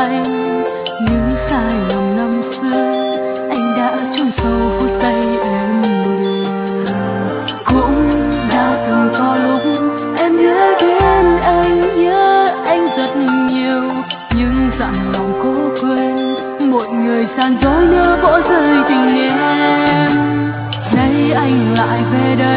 anh những sai lầm năm xưa, anh đã chôn sâu phút giây em đưa. Cũng đã từng có lúc em nhớ đến anh, nhớ anh rất nhiều, nhưng dặn lòng cố quên một người gian dối nhớ bỏ rơi tình em. Nay anh lại về đây